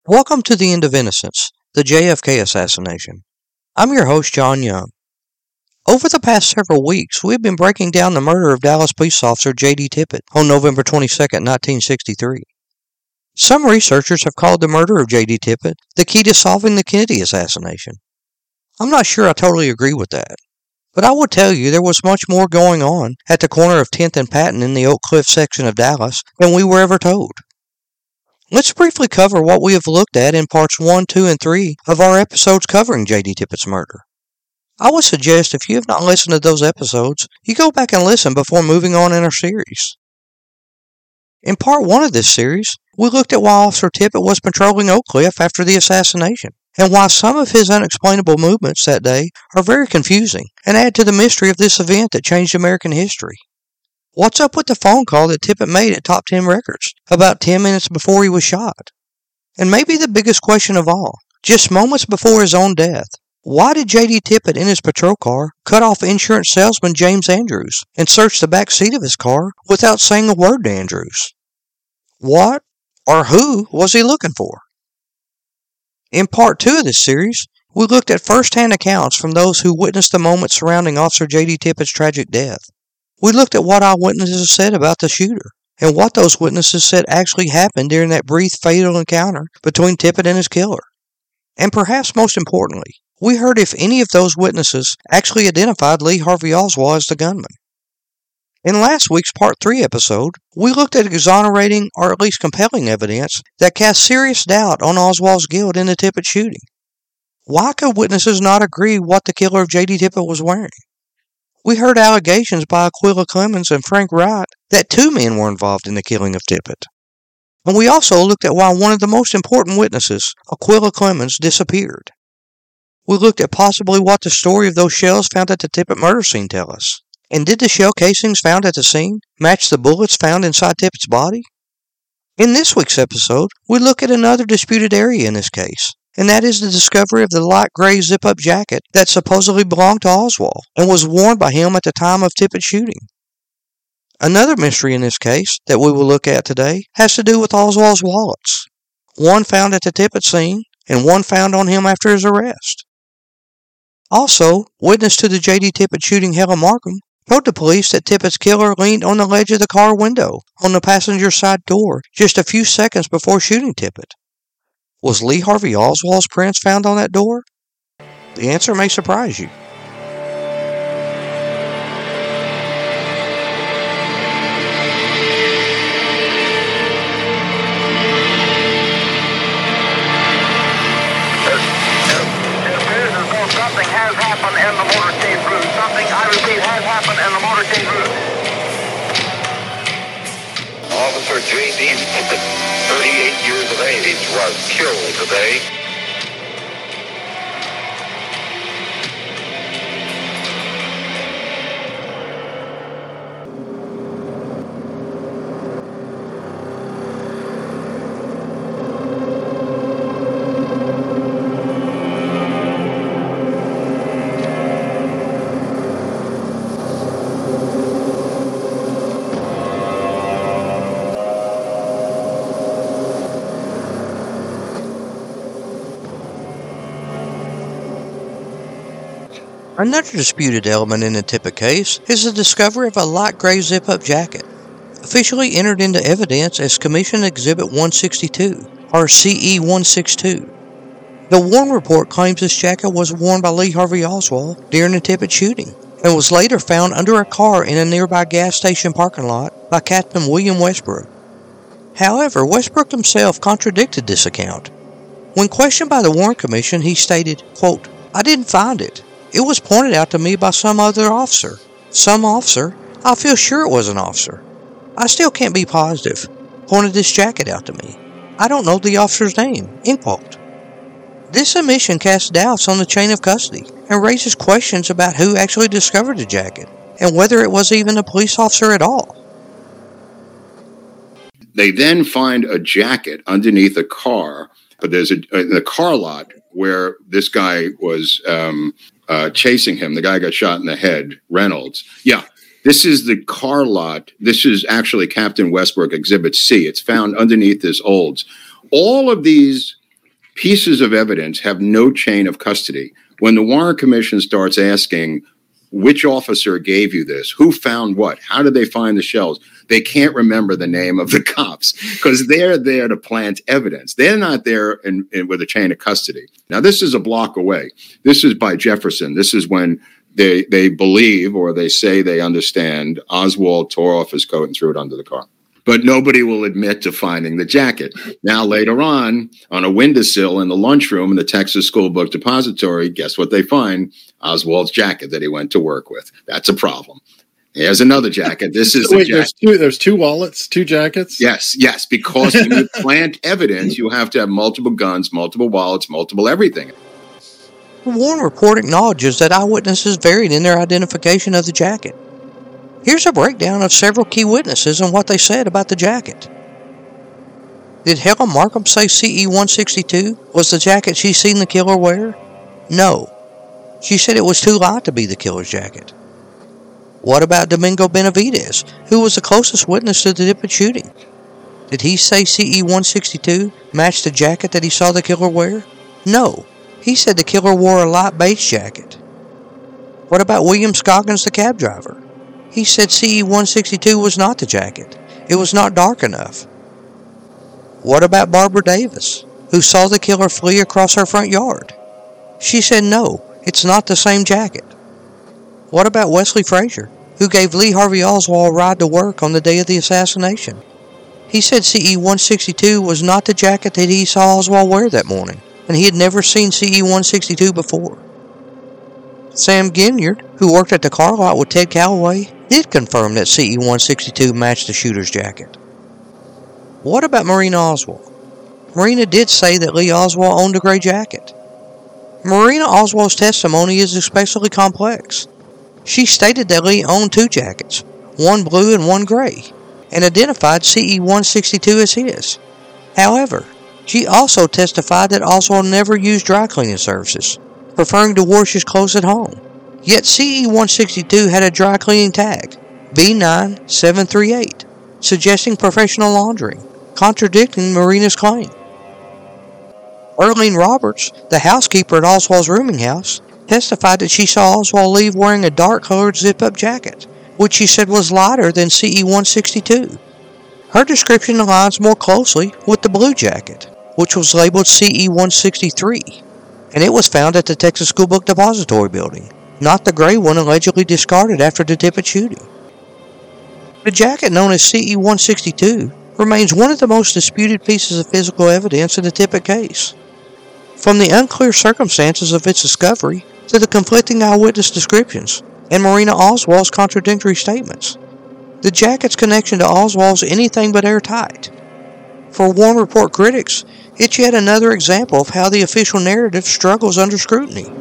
Welcome to the End of Innocence, the JFK assassination. I'm your host, John Young. Over the past several weeks, we've been breaking down the murder of Dallas police officer J.D. Tippit on November 22, 1963. Some researchers have called the murder of J.D. Tippit the key to solving the Kennedy assassination. I'm not sure I totally agree with that, but I will tell you there was much more going on at the corner of 10th and Patton in the Oak Cliff section of Dallas than we were ever told. Let's briefly cover what we have looked at in parts 1, 2, and 3 of our episodes covering J.D. Tippit's murder. I would suggest if you have not listened to those episodes, you go back and listen before moving on in our series. In part 1 of this series, we looked at why Officer Tippit was patrolling Oak Cliff after the assassination, and why some of his unexplainable movements that day are very confusing and add to the mystery of this event that changed American history. What's up with the phone call that Tippit made at Top 10 Records about 10 minutes before he was shot? And maybe the biggest question of all, just moments before his own death, why did J.D. Tippit in his patrol car cut off insurance salesman James Andrews and search the back seat of his car without saying a word to Andrews? What or who was he looking for? In part 2 of this series, we looked at first-hand accounts from those who witnessed the moments surrounding Officer J.D. Tippit's tragic death. We looked at what eyewitnesses said about the shooter, and what those witnesses said actually happened during that brief fatal encounter between Tippit and his killer. And perhaps most importantly, we heard if any of those witnesses actually identified Lee Harvey Oswald as the gunman. In last week's Part 3 episode, we looked at exonerating or at least compelling evidence that cast serious doubt on Oswald's guilt in the Tippit shooting. Why could witnesses not agree what the killer of J.D. Tippit was wearing? We heard allegations by Aquila Clemens and Frank Wright that two men were involved in the killing of Tippit. And we also looked at why one of the most important witnesses, Aquila Clemens, disappeared. We looked at possibly what the story of those shells found at the Tippit murder scene tell us. And did the shell casings found at the scene match the bullets found inside Tippit's body? In this week's episode, we look at another disputed area in this case, and that is the discovery of the light gray zip-up jacket that supposedly belonged to Oswald and was worn by him at the time of Tippit's shooting. Another mystery in this case that we will look at today has to do with Oswald's wallets, one found at the Tippit scene and one found on him after his arrest. Also, witness to the J.D. Tippit shooting, Helen Markham, told the police that Tippit's killer leaned on the ledge of the car window on the passenger side door just a few seconds before shooting Tippit. Was Lee Harvey Oswald's prints found on that door? The answer may surprise you. It appears as though something has happened in the motorcade route. Something, I repeat, has happened in the motorcade route. Officer J.D. Tippit, 38 years of age, was killed today. Another disputed element in the Tippit case is the discovery of a light gray zip-up jacket, officially entered into evidence as Commission Exhibit 162, or CE-162. The Warren Report claims this jacket was worn by Lee Harvey Oswald during the Tippit shooting, and was later found under a car in a nearby gas station parking lot by Captain William Westbrook. However, Westbrook himself contradicted this account. When questioned by the Warren Commission, he stated, quote, "I didn't find it. It was pointed out to me by some other officer. Some officer? I feel sure it was an officer. I still can't be positive. Pointed this jacket out to me. I don't know the officer's name." End quote. This admission casts doubts on the chain of custody and raises questions about who actually discovered the jacket and whether it was even a police officer at all. They then find a jacket underneath a car, but there's in the car lot where this guy was chasing him. The guy got shot in the head, Reynolds. Yeah, this is the car lot. This is actually Captain Westbrook Exhibit C. It's found underneath this Olds. All of these pieces of evidence have no chain of custody. When the Warren Commission starts asking, which officer gave you this? Who found what? How did they find the shells? They can't remember the name of the cops because they're there to plant evidence. They're not there with a chain of custody. Now, this is a block away. This is by Jefferson. This is when they believe, or they say they understand, Oswald tore off his coat and threw it under the car. But nobody will admit to finding the jacket. Now, later on a windowsill in the lunchroom in the Texas School Book Depository, guess what they find? Oswald's jacket that he went to work with. That's a problem. Here's another jacket. This is the jacket. There's two wallets, two jackets? Yes, because when you plant evidence, you have to have multiple guns, multiple wallets, multiple everything. The Warren report acknowledges that eyewitnesses varied in their identification of the jacket. Here's a breakdown of several key witnesses and what they said about the jacket. Did Helen Markham say CE-162 was the jacket she seen the killer wear? No. She said it was too light to be the killer's jacket. What about Domingo Benavidez, who was the closest witness to the Tippit shooting? Did he say CE-162 matched the jacket that he saw the killer wear? No. He said the killer wore a light beige jacket. What about William Scoggins, the cab driver? He said CE-162 was not the jacket. It was not dark enough. What about Barbara Davis, who saw the killer flee across her front yard? She said no, it's not the same jacket. What about Wesley Frazier, who gave Lee Harvey Oswald a ride to work on the day of the assassination? He said CE-162 was not the jacket that he saw Oswald wear that morning, and he had never seen CE-162 before. Sam Ginyard, who worked at the car lot with Ted Calloway, did confirm that CE-162 matched the shooter's jacket. What about Marina Oswald? Marina did say that Lee Oswald owned a gray jacket. Marina Oswald's testimony is especially complex. She stated that Lee owned two jackets, one blue and one gray, and identified CE-162 as his. However, she also testified that Oswald never used dry cleaning services, preferring to wash his clothes at home. Yet CE-162 had a dry cleaning tag, B9738, suggesting professional laundering, contradicting Marina's claim. Earlene Roberts, the housekeeper at Oswald's rooming house, testified that she saw Oswald leave wearing a dark-colored zip-up jacket, which she said was lighter than CE-162. Her description aligns more closely with the blue jacket, which was labeled CE-163, and it was found at the Texas School Book Depository building, not the gray one allegedly discarded after the Tippit shooting. The jacket known as CE-162 remains one of the most disputed pieces of physical evidence in the Tippit case. From the unclear circumstances of its discovery to the conflicting eyewitness descriptions and Marina Oswald's contradictory statements, the jacket's connection to Oswald is anything but airtight. For Warren Report critics, it's yet another example of how the official narrative struggles under scrutiny.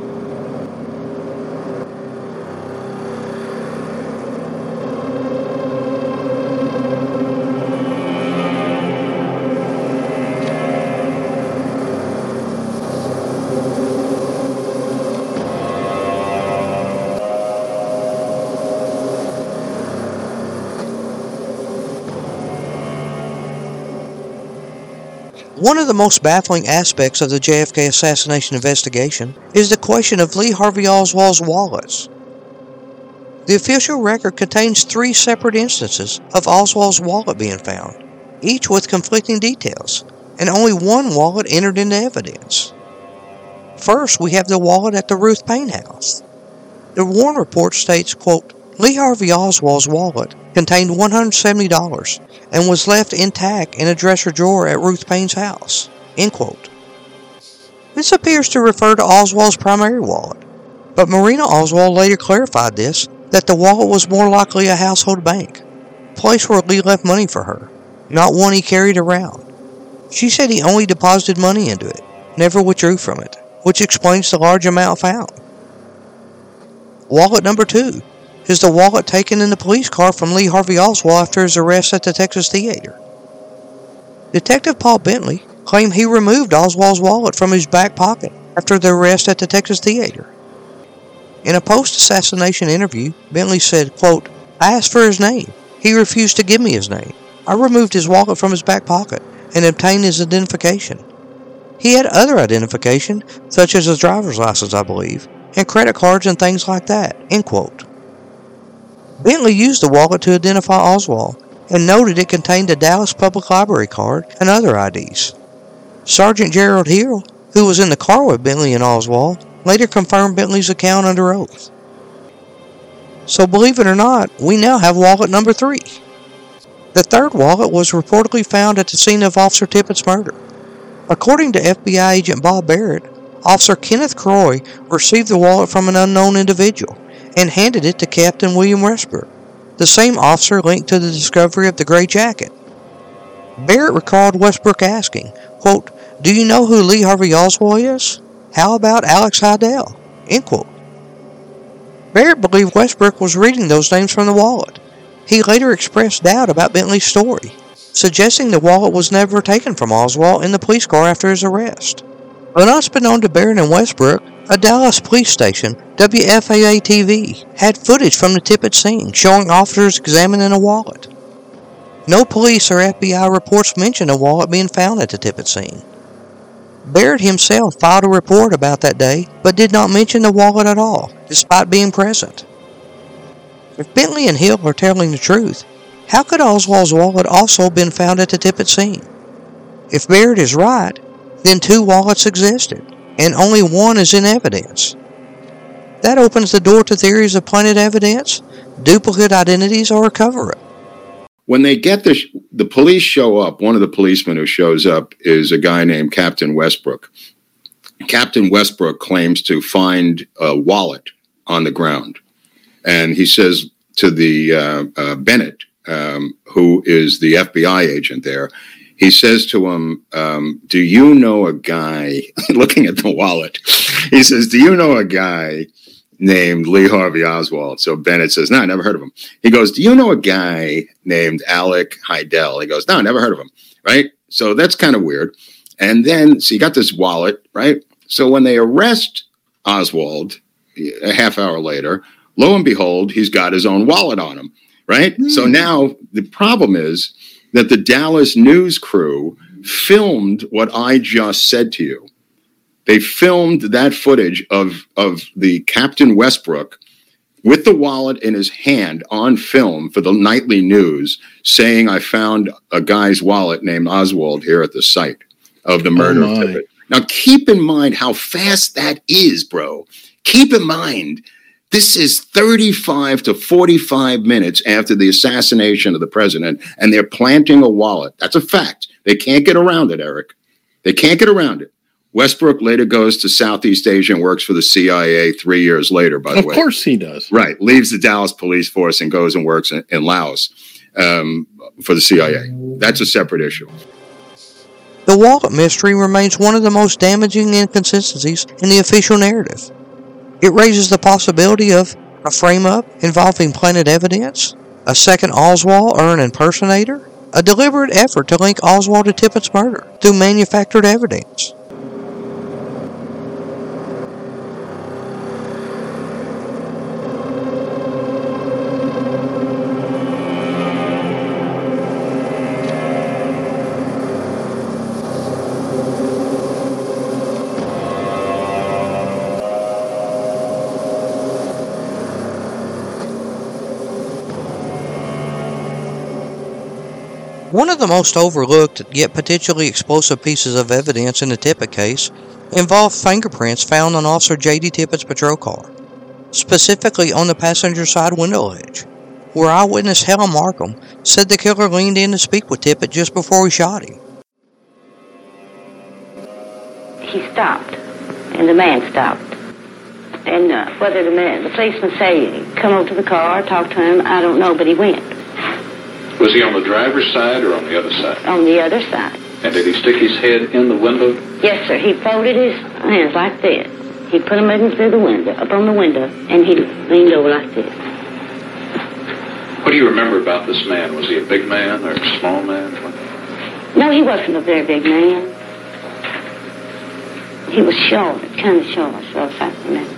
One of the most baffling aspects of the JFK assassination investigation is the question of Lee Harvey Oswald's wallets. The official record contains 3 separate instances of Oswald's wallet being found, each with conflicting details, and only one wallet entered into evidence. First, we have the wallet at the Ruth Paine house. The Warren Report states, quote, Lee Harvey Oswald's wallet contained $170 and was left intact in a dresser drawer at Ruth Paine's house, end quote. This appears to refer to Oswald's primary wallet, but Marina Oswald later clarified this, that the wallet was more likely a household bank, a place where Lee left money for her, not one he carried around. She said he only deposited money into it, never withdrew from it, which explains the large amount found. Wallet number 2 is the wallet taken in the police car from Lee Harvey Oswald after his arrest at the Texas Theater. Detective Paul Bentley claimed he removed Oswald's wallet from his back pocket after the arrest at the Texas Theater. In a post-assassination interview, Bentley said, quote, I asked for his name. He refused to give me his name. I removed his wallet from his back pocket and obtained his identification. He had other identification, such as his driver's license, I believe, and credit cards and things like that." End quote. Bentley used the wallet to identify Oswald and noted it contained a Dallas Public Library card and other IDs. Sergeant Gerald Hill, who was in the car with Bentley and Oswald, later confirmed Bentley's account under oath. So believe it or not, we now have wallet number 3. The third wallet was reportedly found at the scene of Officer Tippett's murder. According to FBI agent Bob Barrett, Officer Kenneth Croy received the wallet from an unknown individual and handed it to Captain William Westbrook, the same officer linked to the discovery of the gray jacket. Barrett recalled Westbrook asking, quote, "Do you know who Lee Harvey Oswald is? How about Alex Heidel?" End quote. Barrett believed Westbrook was reading those names from the wallet. He later expressed doubt about Bentley's story, suggesting the wallet was never taken from Oswald in the police car after his arrest. Unbeknown to Barrett and Westbrook, a Dallas police station, WFAA-TV, had footage from the Tippett scene showing officers examining a wallet. No police or FBI reports mention a wallet being found at the Tippett scene. Barrett himself filed a report about that day, but did not mention the wallet at all, despite being present. If Bentley and Hill are telling the truth, how could Oswald's wallet also have been found at the Tippett scene? If Barrett is right, then 2 wallets existed, and only one is in evidence. That opens the door to theories of planted evidence, duplicate identities, or a cover-up. When they get the police show up, one of the policemen who shows up is a guy named Captain Westbrook. Captain Westbrook claims to find a wallet on the ground. And he says to the Bennett, who is the FBI agent there, he says to him, "Do you know a guy," looking at the wallet, he says, "Do you know a guy named Lee Harvey Oswald?" So Bennett says, "No, I never heard of him." He goes, "Do you know a guy named Alec Heidel?" He goes, "No, I never heard of him." Right? So that's kind of weird. And then, so you got this wallet, right? So when they arrest Oswald a half hour later, lo and behold, he's got his own wallet on him, right? So now the problem is that the Dallas news crew filmed what I just said to you. They filmed that footage of the Captain Westbrook with the wallet in his hand on film for the nightly news, saying, "I found a guy's wallet named Oswald here at the site of the murder of Tippett." Now, keep in mind how fast that is, bro. Keep in mind, this is 35 to 45 minutes after the assassination of the president, and they're planting a wallet. That's a fact. They can't get around it, Eric. They can't get around it. Westbrook later goes to Southeast Asia and works for the CIA 3 years later, by the way. Of course he does. Right. Leaves the Dallas police force and goes and works in Laos for the CIA. That's a separate issue. The wallet mystery remains one of the most damaging inconsistencies in the official narrative. It raises the possibility of a frame-up involving planted evidence, a second Oswald or an impersonator, a deliberate effort to link Oswald to Tippett's murder through manufactured evidence. One of the most overlooked yet potentially explosive pieces of evidence in the Tippett case involved fingerprints found on Officer J.D. Tippett's patrol car, specifically on the passenger side window ledge, where eyewitness Helen Markham said the killer leaned in to speak with Tippett just before he shot him. He stopped, and the man stopped. And whether the policeman say come over to the car, talk to him, I don't know, but he went. Was he on the driver's side or on the other side? On the other side. And did he stick his head in the window? Yes, sir. He folded his hands like this. He put them in through the window, up on the window, and he leaned over like this. What do you remember about this man? Was he a big man or a small man? No, he wasn't a very big man. He was short, kind of short, so if I remember.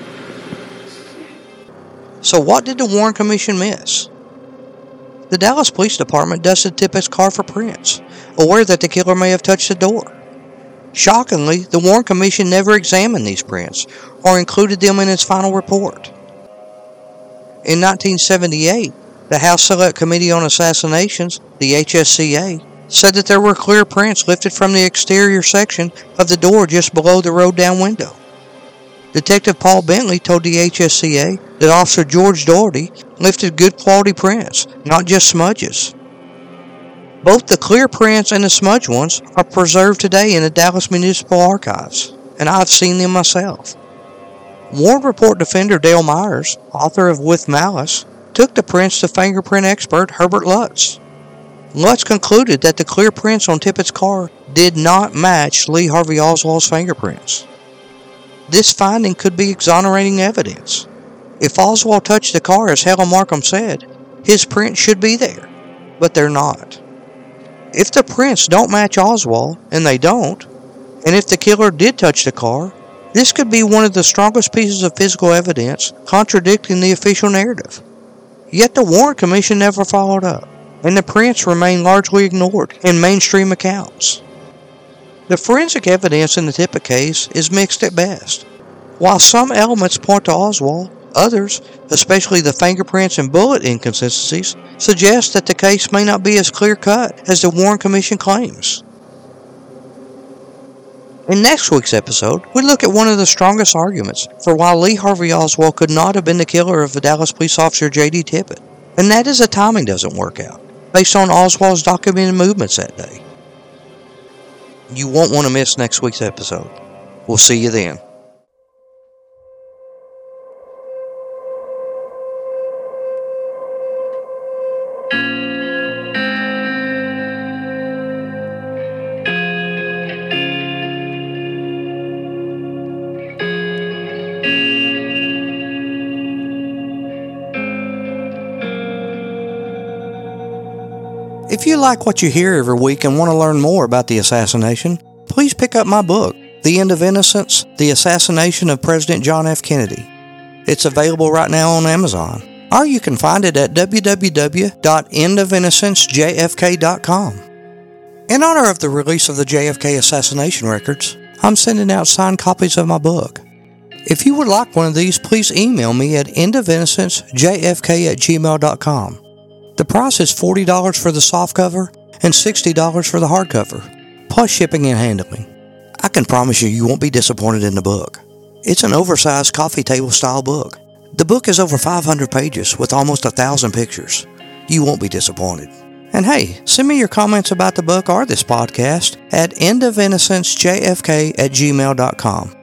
So what did the Warren Commission miss? The Dallas Police Department dusted Tippett's car for prints, aware that the killer may have touched the door. Shockingly, the Warren Commission never examined these prints or included them in its final report. In 1978, the House Select Committee on Assassinations, the HSCA, said that there were clear prints lifted from the exterior section of the door just below the rolled-down window. Detective Paul Bentley told the HSCA that Officer George Doherty lifted good quality prints, not just smudges. Both the clear prints and the smudge ones are preserved today in the Dallas Municipal Archives, and I've seen them myself. Warren Report defender Dale Myers, author of With Malice, took the prints to fingerprint expert Herbert Lutz. Lutz concluded that the clear prints on Tippett's car did not match Lee Harvey Oswald's fingerprints. This finding could be exonerating evidence. If Oswald touched the car as Helen Markham said, his prints should be there, but they're not. If the prints don't match Oswald, and they don't, and if the killer did touch the car, this could be one of the strongest pieces of physical evidence contradicting the official narrative. Yet the Warren Commission never followed up, and the prints remain largely ignored in mainstream accounts. The forensic evidence in the Tippett case is mixed at best. While some elements point to Oswald, others, especially the fingerprints and bullet inconsistencies, suggest that the case may not be as clear-cut as the Warren Commission claims. In next week's episode, we look at one of the strongest arguments for why Lee Harvey Oswald could not have been the killer of the Dallas police officer J.D. Tippett, and that is the timing doesn't work out, based on Oswald's documented movements that day. You won't want to miss next week's episode. We'll see you then. If you like what you hear every week and want to learn more about the assassination, please pick up my book, The End of Innocence, The Assassination of President John F. Kennedy. It's available right now on Amazon, or you can find it at www.endofinnocencejfk.com. In honor of the release of the JFK assassination records, I'm sending out signed copies of my book. If you would like one of these, please email me at endofinnocencejfk@gmail.com. The price is $40 for the softcover and $60 for the hardcover, plus shipping and handling. I can promise you won't be disappointed in the book. It's an oversized coffee table style book. The book is over 500 pages with almost 1,000 pictures. You won't be disappointed. And hey, send me your comments about the book or this podcast at endofinnocencejfk@gmail.com.